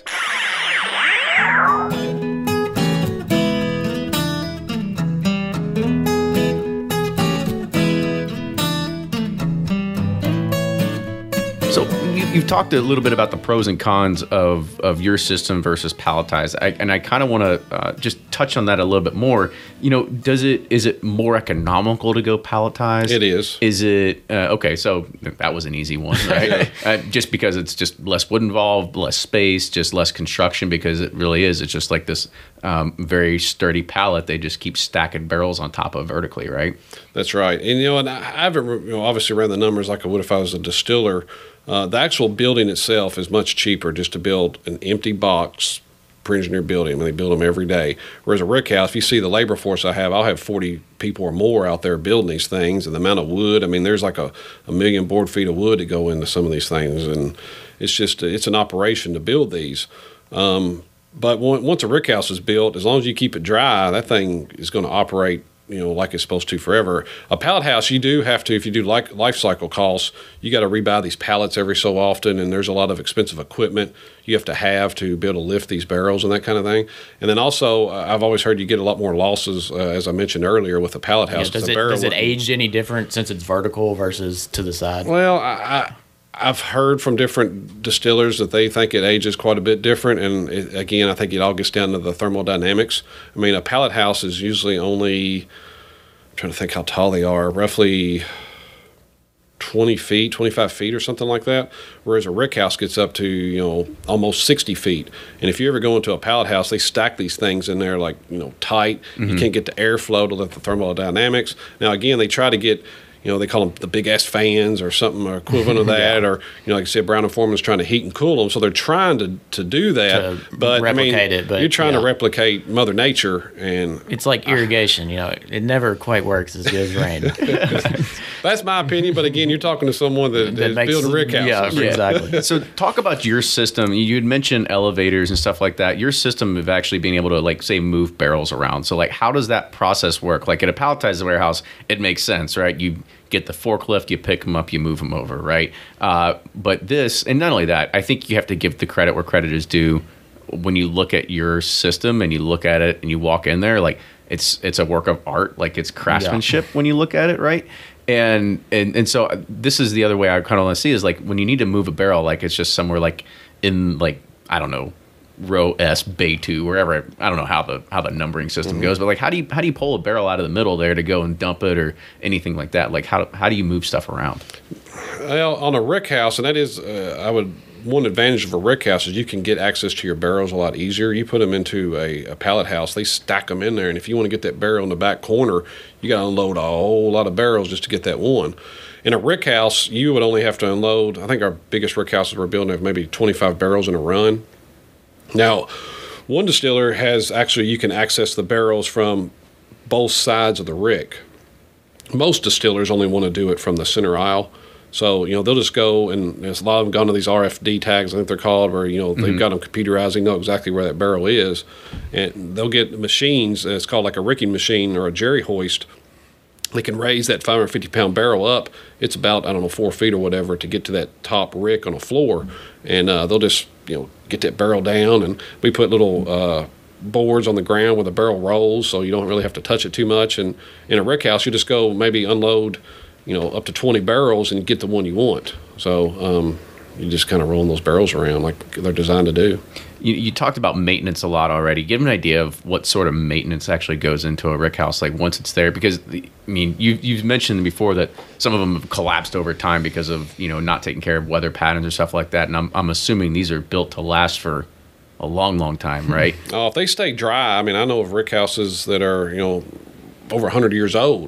So you, you've talked a little bit about the pros and cons of, of your system versus palletized, I, and I kind of want to uh, just touch on that a little bit more. You know, does it is it more economical to go palletized? It is. Is it uh, okay? So that was an easy one, right? uh, just because it's just less wood involved, less space, just less construction. Because it really is. It's just like this um, very sturdy pallet. They just keep stacking barrels on top of vertically, right? That's right. And you know, and I haven't you know, obviously ran the numbers like I would if I was a distiller. Uh, the actual building itself is much cheaper just to build an empty box, pre-engineered building. I mean, they build them every day. Whereas a rick house, if you see the labor force I have, I'll have forty people or more out there building these things. And the amount of wood, I mean, there's like a, a million board feet of wood to go into some of these things. And it's just, it's an operation to build these. Um, but once a rick house is built, as long as you keep it dry, that thing is going to operate, you know, like it's supposed to forever. A pallet house, you do have to, if you do like life cycle costs, you got to rebuy these pallets every so often, and there's a lot of expensive equipment you have to have to be able to lift these barrels and that kind of thing. And then also, uh, I've always heard you get a lot more losses, uh, as I mentioned earlier, with a pallet house. Yeah, does the it, barrel does it wouldn't- age any different since it's vertical versus to the side? Well, I, I, I've heard from different distillers that they think it ages quite a bit different. And it, again, I think it all gets down to the thermodynamics. I mean, a pallet house is usually only, I'm trying to think how tall they are, roughly twenty feet, twenty-five feet or something like that. Whereas a rick house gets up to, you know, almost sixty feet. And if you ever go into a pallet house, they stack these things in there like, you know, tight. Mm-hmm. You can't get the airflow to let the thermodynamics. Now, again, they try to get, you know, they call them the big ass fans or something or equivalent of that. Yeah. Or, you know, like I said, Brown and Forman's trying to heat and cool them. So they're trying to, to do that. To but replicate I mean, it. But you're trying yeah. to replicate Mother Nature. And it's like irrigation, you know, it never quite works as good as rain. That's my opinion. But again, you're talking to someone that, that is makes- building rick houses. Yeah, exactly. So talk about your system. You had mentioned elevators and stuff like that. Your system of actually being able to, like, say, move barrels around. So, like, how does that process work? Like, at a palletized warehouse, it makes sense, right? You get the forklift, you pick them up, you move them over, right? Uh, but this, and not only that, I think you have to give the credit where credit is due. When you look at your system and you look at it and you walk in there, like, it's it's a work of art, like it's craftsmanship yeah. when you look at it, right? And, and and so this is the other way I kind of want to see is like when you need to move a barrel, like it's just somewhere like in like, I don't know, row S, bay two, wherever. I don't know how the how the numbering system mm-hmm. goes, but like how do you how do you pull a barrel out of the middle there to go and dump it or anything like that? Like how how do you move stuff around? Well, on a rick house, and that is, uh, I would one advantage of a rick house is you can get access to your barrels a lot easier. You put them into a, a pallet house, they stack them in there, and if you want to get that barrel in the back corner, you got to unload a whole lot of barrels just to get that one. In a rick house, you would only have to unload, I think our biggest rick houses we're building have maybe twenty-five barrels in a run. Now, one distiller has actually, you can access the barrels from both sides of the rick. Most distillers only want to do it from the center aisle. So, you know, they'll just go, and there's a lot of them gone to these R F D tags, I think they're called, where, you know, they've mm-hmm. got them computerized, they know exactly where that barrel is. And they'll get machines, it's called like a ricking machine or a jerry hoist. They can raise that five hundred fifty pound barrel up. It's about, I don't know, four feet or whatever to get to that top rick on the floor. And uh, they'll just, you know, get that barrel down, and we put little uh, boards on the ground where the barrel rolls, so you don't really have to touch it too much. And in a rick house, you just go maybe unload, you know, up to twenty barrels and get the one you want. So um, you just kind of rolling those barrels around like they're designed to do. You, you talked about maintenance a lot already. Give me an idea of what sort of maintenance actually goes into a rick house, like once it's there. Because, I mean, you, you've mentioned before that some of them have collapsed over time because of, you know, not taking care of weather patterns or stuff like that. And I'm, I'm assuming these are built to last for a long, long time, right? Oh, if they stay dry, I mean, I know of rick houses that are, you know, over one hundred years old.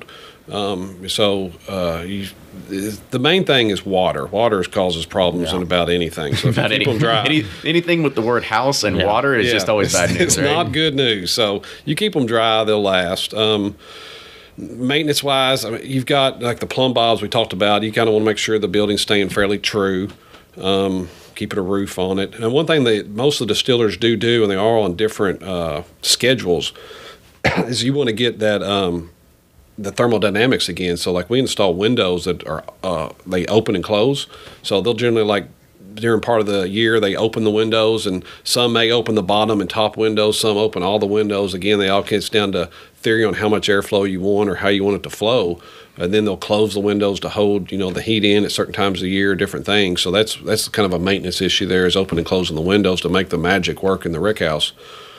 Um, so uh, you, the main thing is water. Water causes problems yeah. in about anything. So if you keep any, them dry, any, anything with the word house and yeah. water is yeah. just always bad news. It's right? not good news. So you keep them dry, they'll last. Um, maintenance wise, I mean, you've got like the plumb bobs we talked about. You kind of want to make sure the building's staying fairly true. Um, keeping a roof on it. And one thing that most of the distillers do do, and they are on different uh, schedules, is you want to get that um, the thermodynamics again. So like we install windows that are uh, they open and close. So they'll generally like during part of the year they open the windows, and some may open the bottom and top windows, some open all the windows. Again, they all gets down to theory on how much airflow you want or how you want it to flow. And then they'll close the windows to hold, you know, the heat in at certain times of the year, different things. So that's that's kind of a maintenance issue there, is opening and closing the windows to make the magic work in the rick house.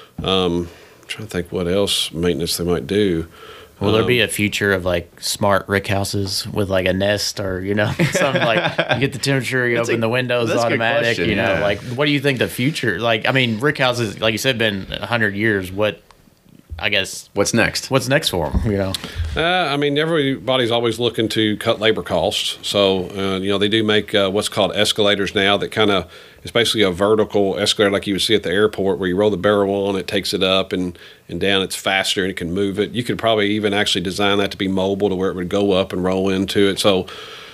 Um, I'm trying to think what else maintenance they might do. Will there be a future of like smart rick houses with like a Nest or, you know, something like you get the temperature, you open a, the windows automatic, question, you know, yeah. like what do you think the future, like, I mean, rick houses, like you said, been a hundred years. What, I guess What's next? what's next for them? You know, Uh, I mean, everybody's always looking to cut labor costs. So, uh, you know, they do make uh, what's called escalators now that kind of is basically a vertical escalator like you would see at the airport where you roll the barrel on, it takes it up and, and down. It's faster and it can move it. You could probably even actually design that to be mobile to where it would go up and roll into it. So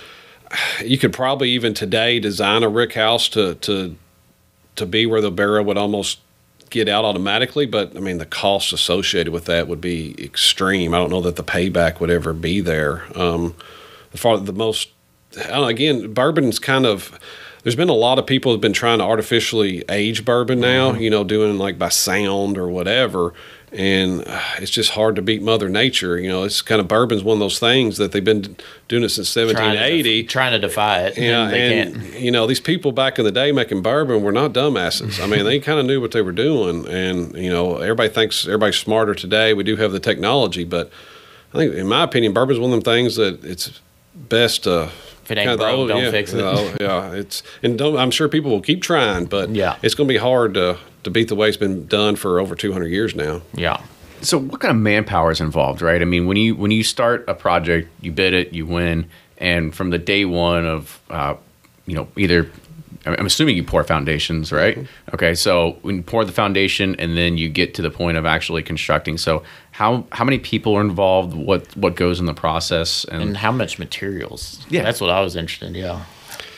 you could probably even today design a rick house to, to, to be where the barrel would almost get out automatically, but I mean the costs associated with that would be extreme. I don't know that the payback would ever be there. Um, as far the most, I don't know, again, bourbon's kind of. There's been a lot of people who've been trying to artificially age bourbon now. Mm-hmm. You know, doing like by sound or whatever, and uh, it's just hard to beat Mother Nature. You know, it's kind of bourbon's one of those things that they've been doing it since seventeen eighty, trying to, def- trying to defy it. Yeah, and they and can't. you know, these people back in the day making bourbon were not dumbasses. I mean, they kind of knew what they were doing, and you know, everybody thinks everybody's smarter today. We do have the technology, but I think, in my opinion, bourbon's one of them things that it's best to. If it ain't broke, don't yeah, fix it. Yeah, yeah, it's and don't, I'm sure people will keep trying, but Yeah. it's going to be hard to to beat the way it's been done for over two hundred years now. Yeah. So what kind of manpower is involved, right? I mean, when you when you start a project, you bid it, you win, and from the day one of, uh, you know, either I'm assuming you pour foundations, right? Mm-hmm. Okay, so when you pour the foundation, and then you get to the point of actually constructing. So how how many people are involved? What what goes in the process? And, And how much materials? Yeah. That's what I was interested in. Yeah.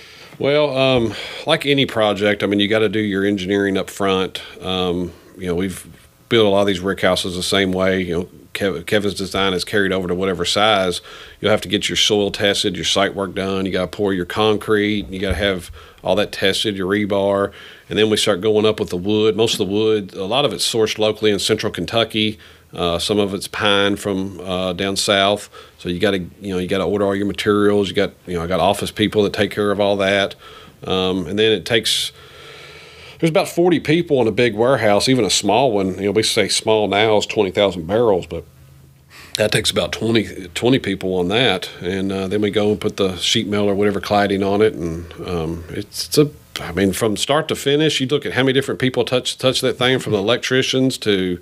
Well, um, like any project, I mean, you got to do your engineering up front. Um, you know, we've built a lot of these rick houses the same way. You know, Kev- Kevin's design is carried over to whatever size. You'll have to get your soil tested, your site work done. You got to pour your concrete. You got to have all that tested, your rebar. And then we start going up with the wood. Most of the wood, a lot of it's sourced locally in central Kentucky. Uh, some of it's pine from uh, down south. So you got to, you know, you got to order all your materials. You got, you know, I got office people that take care of all that. Um, and then it takes, there's about forty people in a big warehouse, even a small one. You know, we say small now is twenty thousand barrels, but that takes about twenty, twenty people on that. And uh, then we go and put the sheet metal or whatever cladding on it. And um, it's, it's a, I mean, from start to finish, you look at how many different people touch touch that thing, from the electricians to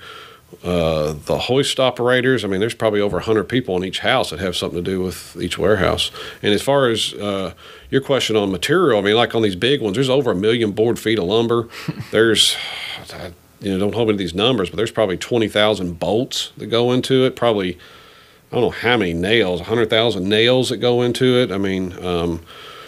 uh, the hoist operators. I mean, there's probably over one hundred people in each house that have something to do with each warehouse. And as far as uh, your question on material, I mean, like on these big ones, there's over a million board feet of lumber. There's, I, you know, don't hold me to these numbers, but there's probably twenty thousand bolts that go into it. Probably, I don't know how many nails, one hundred thousand nails that go into it. I mean, um,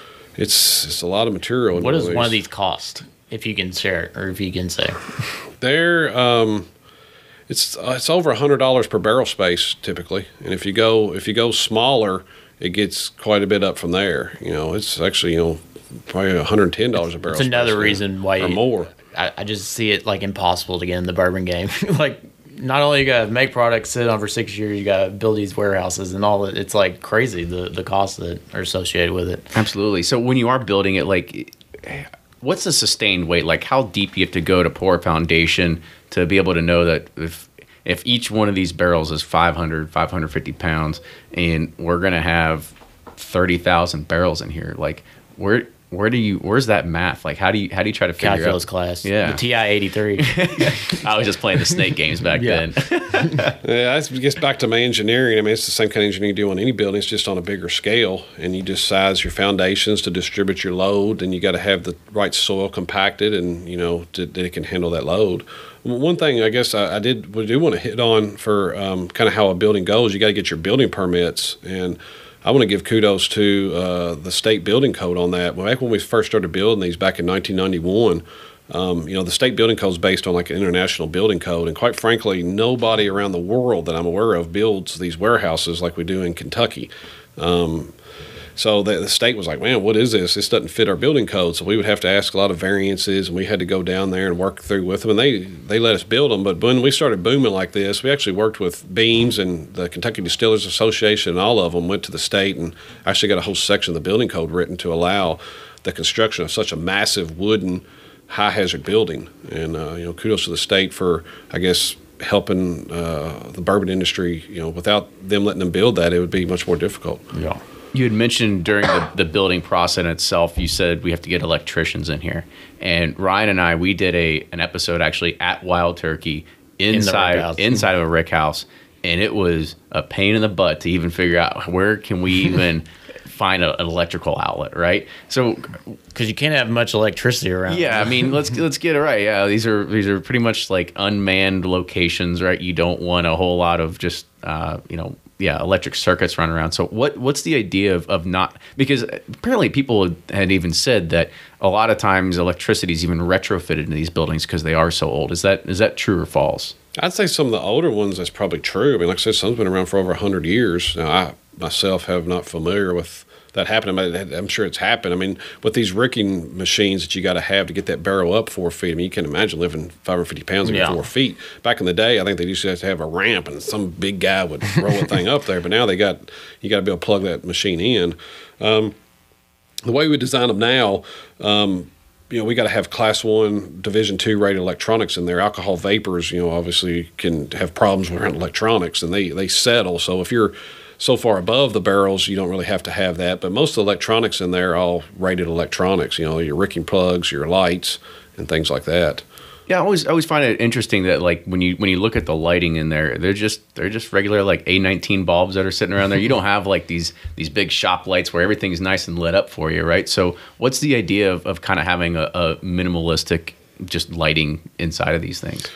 it's it's a lot of material. What does one of these cost, if you can share it, or if you can say? They're, um, it's uh, it's over a hundred dollars per barrel space typically, and if you go if you go smaller, it gets quite a bit up from there. You know, it's actually, you know, probably one hundred ten dollars a barrel. It's another space reason why or you, more. I, I just see it like impossible to get in the bourbon game. Like, not only you gotta make products, sit on for six years, you gotta build these warehouses and all that. It's like crazy the the costs that are associated with it. Absolutely. So when you are building it, like, what's the sustained weight? Like, how deep you have to go to pour a foundation to be able to know that if if each one of these barrels is five hundred, five hundred fifty pounds, and we're gonna have thirty thousand barrels in here, like, where where do you where's that math? Like, how do you how do you try to figure Calculus out? class, Yeah. the T I eighty-three. I was just playing the snake games back Yeah. then. Yeah, that gets back to my engineering. I mean, it's the same kind of engineering you do on any building. It's just on a bigger scale, and you just size your foundations to distribute your load, and you got to have the right soil compacted, and you know to, that it can handle that load. One thing I guess I, I did we do want to hit on for um, kind of how a building goes. You got to get your building permits, and I want to give kudos to uh, the state building code on that. Back when we first started building these back in nineteen ninety-one. Um, you know, the state building code is based on like an international building code. And quite frankly, nobody around the world that I'm aware of builds these warehouses like we do in Kentucky. Um, so the, the state was like, man, what is this? This doesn't fit our building code. So we would have to ask a lot of variances, and we had to go down there and work through with them. And they, they let us build them. But when we started booming like this, we actually worked with Beams and the Kentucky Distillers Association, and all of them went to the state and actually got a whole section of the building code written to allow the construction of such a massive wooden high hazard building. And uh, you know, kudos to the state for, I guess, helping uh, the bourbon industry. You know, without them letting them build that, it would be much more difficult. Yeah. You had mentioned during the, the building process itself, you said we have to get electricians in here. And Ryan and I, we did a an episode actually at Wild Turkey inside house. inside of a rick house, and it was a pain in the butt to even figure out where can we even find a, an electrical outlet, right? So, because you can't have much electricity around. yeah, I mean, let's let's get it right. Yeah, these are these are pretty much like unmanned locations, right? You don't want a whole lot of just uh, you know, yeah, electric circuits running around. So, what what's the idea of of not, because apparently people had even said that a lot of times electricity is even retrofitted into these buildings because they are so old. Is that is that true or false? I'd say some of the older ones, that's probably true. I mean, like I said, some's been around for over one hundred years. Now, I myself have not familiar with that happening, but I'm sure it's happened. I mean, with these ricking machines that you got to have to get that barrel up four feet, I mean, you can imagine lifting five hundred fifty pounds and Yeah. four feet. Back in the day, I think they used to have to have a ramp and some big guy would roll the thing up there, but now they got, you got to be able to plug that machine in. Um, the way we design them now, um, you know, we got to have class one, division two rated electronics in there. Alcohol vapors, you know, obviously can have problems around electronics, and they, they settle. So if you're so far above the barrels, you don't really have to have that. But most of the electronics in there are all rated electronics, you know, your ricking plugs, your lights, and things like that. Yeah, I always I always find it interesting that like when you when you look at the lighting in there, they're just they're just regular like A nineteen bulbs that are sitting around there. You don't have like these these big shop lights where everything's nice and lit up for you, right? So what's the idea of, of kind of having a, a minimalistic just lighting inside of these things?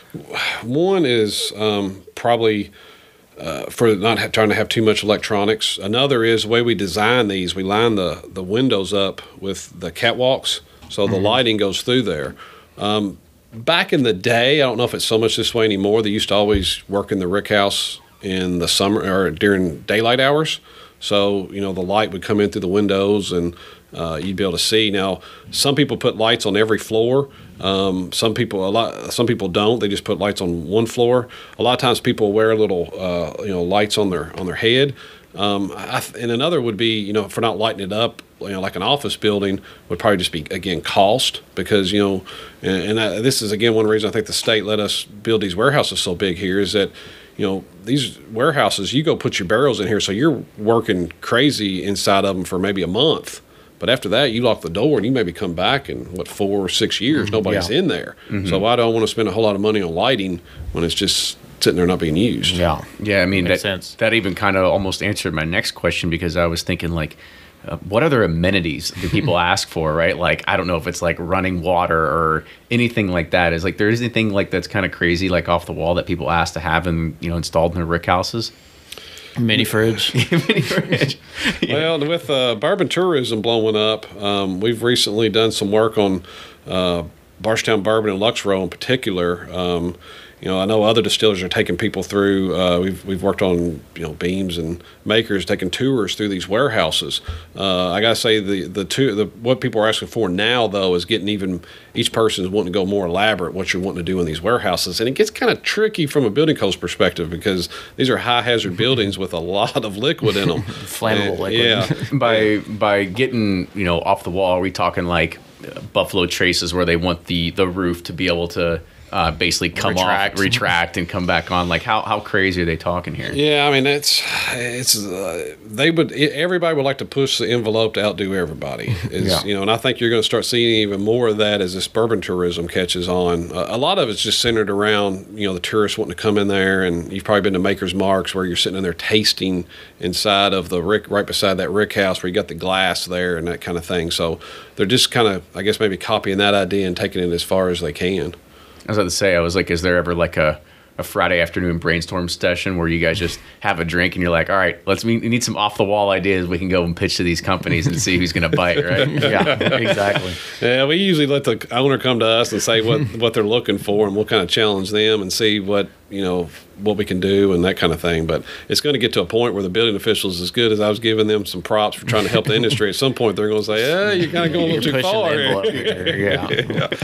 One is um, probably uh, for not ha- trying to have too much electronics. Another is the way we design these. We line the, the windows up with the catwalks, so the lighting goes through there. Um, back in the day, I don't know if it's so much this way anymore. They used to always work in the rick house in the summer or during daylight hours. So, you know, the light would come in through the windows and uh, you'd be able to see. Now, some people put lights on every floor. Um, some people, a lot, some people don't. They just put lights on one floor. A lot of times, people wear little, uh, you know, lights on their on their head. Um, I th- and another would be, you know, for not lighting it up, you know, like an office building would probably just be, again, cost, because, you know, and, and I, this is, again, one reason I think the state let us build these warehouses so big here is that, you know, these warehouses, you go put your barrels in here, so you're working crazy inside of them for maybe a month. But after that, you lock the door and you maybe come back in, what, four or six years, nobody's Yeah. in there. So why do I want to spend a whole lot of money on lighting when it's just sitting there not being used? Yeah. Yeah, I mean, that, Makes sense. that even kind of almost answered my next question, because I was thinking, like, uh, what other amenities do people ask for, right? Like, I don't know if it's like running water or anything like that. Is like, there is anything like that's kind of crazy, like off the wall that people ask to have in, you know, installed in their rick houses? Mini fridge. Mini fridge. Well, with uh, bourbon tourism blowing up, um, we've recently done some work on uh, Barstown Bourbon and Lux Row in particular. Um, you know, I know other distillers are taking people through. Uh, we've we've worked on, you know, Beams and Makers taking tours through these warehouses. Uh, I gotta say the the two the what people are asking for now though is getting even each person is wanting to go more elaborate what you're wanting to do in these warehouses, and it gets kind of tricky from a building codes perspective because these are high hazard buildings with a lot of liquid in them. Flammable And, liquid. Yeah. by by getting, you know, off the wall, are we talking like uh, Buffalo Traces where they want the the roof to be able to uh, basically come Retract. off, retract, and come back on? Like, how how crazy are they talking here? Yeah, I mean it's it's uh, they would everybody would like to push the envelope to outdo everybody. Is Yeah. you know, and I think you're going to start seeing even more of that as this bourbon tourism catches on. Uh, a lot of it's just centered around, you know, the tourists wanting to come in there, and you've probably been to Maker's Marks where you're sitting in there tasting inside of the rick right beside that rick house where you got the glass there and that kind of thing. So they're just kind of, I guess, maybe copying that idea and taking it as far as they can. I was about to say, I was like, is there ever like a, a Friday afternoon brainstorm session where you guys just have a drink and you're like, all right, let's we need some off the wall ideas we can go and pitch to these companies and see who's going to bite, right? Yeah, exactly. Yeah, we usually let the owner come to us and say what, what they're looking for, and we'll kind of challenge them and see what, you know, what we can do and that kind of thing. But it's going to get to a point where the building officials, as good as I was giving them some props for trying to help the industry, at some point they're going to say, "Yeah, you're kind of going a little You're too pushing far." the envelope here." here. Yeah.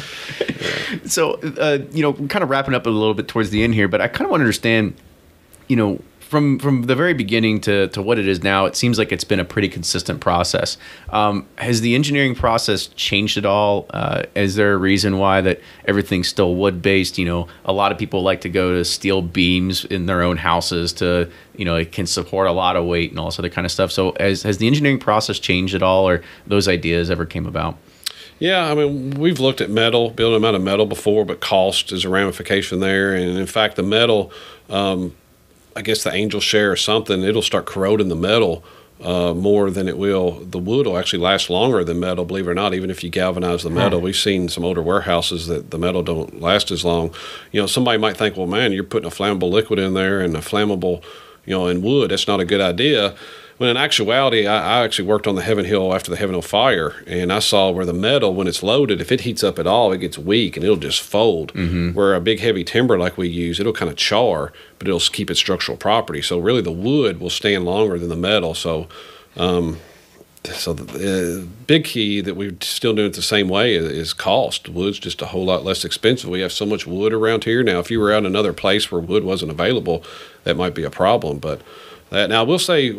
So, uh, you know, kind of wrapping up a little bit towards the end here, but I kind of want to understand, you know, from from the very beginning to, to what it is now, it seems like it's been a pretty consistent process. Um, has the engineering process changed at all? Uh, is there a reason why that everything's still wood-based? You know, a lot of people like to go to steel beams in their own houses to, you know, it can support a lot of weight and all this other kind of stuff. So has, has the engineering process changed at all, or those ideas ever came about? Yeah, I mean, we've looked at metal, building them out of metal before, but cost is a ramification there. And in fact, the metal, um, I guess the angel share or something, it'll start corroding the metal uh, more than it will. The wood will actually last longer than metal, believe it or not, even if you galvanize the metal. We've seen some older warehouses that the metal don't last as long. You know, somebody might think, well, man, you're putting a flammable liquid in there and a flammable, you know, in wood. That's not a good idea. When in actuality, I, I actually worked on the Heaven Hill after the Heaven Hill fire, and I saw where the metal, when it's loaded, if it heats up at all, it gets weak and it'll just fold. Mm-hmm. Where a big heavy timber like we use, it'll kind of char, but it'll keep its structural property. So really, the wood will stand longer than the metal. So, um, so the uh, big key that we're still doing it the same way is, is cost. Wood's just a whole lot less expensive. We have so much wood around here now. If you were out in another place where wood wasn't available, that might be a problem. But that, now I will say,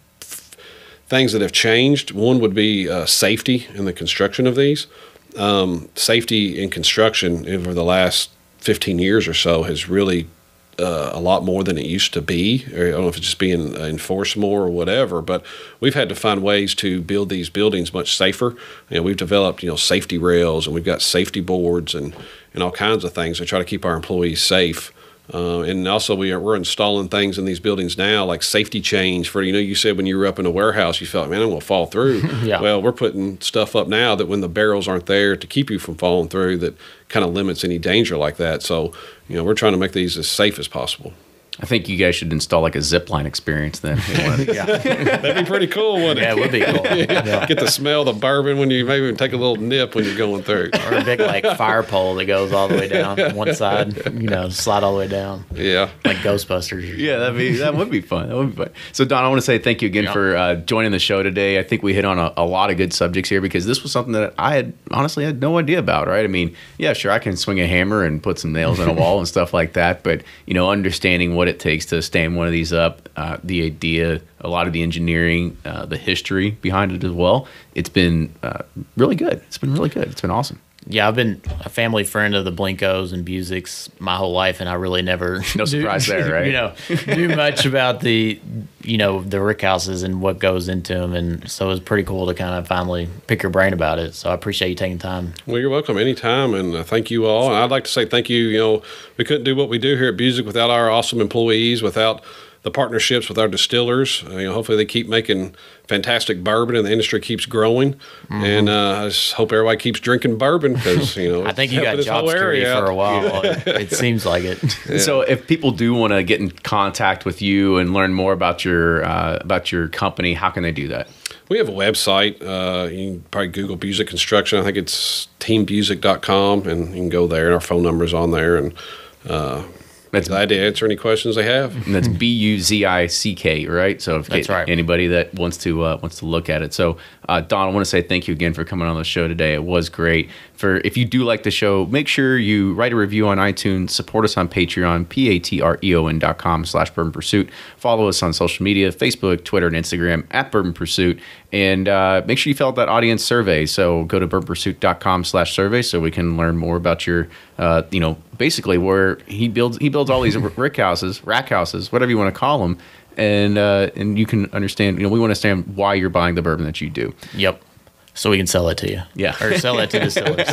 things that have changed, one would be uh, safety in the construction of these. Um, safety in construction over the last fifteen years or so has really uh, a lot more than it used to be. Or I don't know if it's just being enforced more or whatever, but we've had to find ways to build these buildings much safer. You know, we've developed, you know, safety rails, and we've got safety boards and, and all kinds of things to try to keep our employees safe. Uh, and also we are, we're installing things in these buildings now, like safety chains for, you know, you said when you were up in a warehouse, you felt, man, I'm going to fall through. Yeah. Well, we're putting stuff up now that when the barrels aren't there to keep you from falling through, that kind of limits any danger like that. So, you know, we're trying to make these as safe as possible. I think you guys should install like a zip line experience then. Yeah. That'd be pretty cool, wouldn't it? Yeah, it would be cool. yeah. Yeah. Get to smell the bourbon when you maybe even take a little nip when you're going through. Or a big like fire pole that goes all the way down one side, you know, slide all the way down. Yeah. Like Ghostbusters. Yeah, that'd be, that would be fun. That would be fun. So, Don, I want to say thank you again yeah. for uh, joining the show today. I think we hit on a, a lot of good subjects here because this was something that I had honestly had no idea about, right? I mean, yeah, sure, I can swing a hammer and put some nails in a wall and stuff like that, but, you know, understanding what it takes to stand one of these up, uh, the idea, a lot of the engineering, uh, the history behind it as well. It's been uh, really good. It's been really good. It's been awesome. Yeah, I've been a family friend of the Blinkos and Busiks my whole life, and I really never no surprise knew, there, right? You know, knew much about the, you know, the rick houses and what goes into them, and so it was pretty cool to kind of finally pick your brain about it. So I appreciate you taking time. Well, you're welcome anytime, and uh, thank you all. And I'd like to say thank you. You know, we couldn't do what we do here at Busik without our awesome employees, without the partnerships with our distillers. Uh, you know, hopefully they keep making fantastic bourbon and the industry keeps growing. Mm-hmm. And uh, I just hope everybody keeps drinking bourbon because, you know, I think you got job security for a while. it, it seems like it. Yeah. So if people do want to get in contact with you and learn more about your uh, about your company, how can they do that? We have a website. Uh, you can probably Google Busik Construction. I think it's team busik dot com, and you can go there. And our phone number's on there. And uh, That's glad to answer any questions they have. And that's B U Z I C K, right? So if that's right. Anybody that wants to uh, wants to look at it. So, uh, Don, I want to say thank you again for coming on the show today. It was great. For if you do like the show, make sure you write a review on iTunes. Support us on Patreon, P A T R E O N dot com slash Bourbon Pursuit. Follow us on social media, Facebook, Twitter, and Instagram at Bourbon Pursuit. And uh, make sure you fill out that audience survey. So go to bourbon pursuit dot com slash survey so we can learn more about your, uh, you know, basically where he builds he builds all these rick houses, rack houses, whatever you want to call them. And uh, and you can understand, you know, we want to understand why you're buying the bourbon that you do. Yep. So we can sell it to you. Yeah. Or sell it to distillers.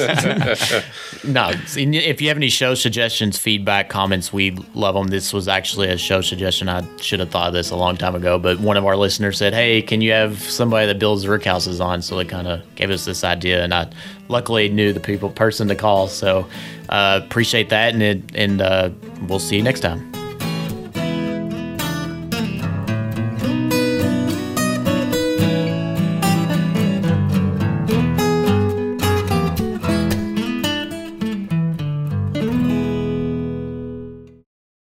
No, if you have any show suggestions, feedback, comments, we love them. This was actually a show suggestion. I should have thought of this a long time ago, but one of our listeners said, hey, can you have somebody that builds rick houses on? So it kind of gave us this idea, and I luckily knew the people person to call. So uh, appreciate that, and, it, and uh, we'll see you next time.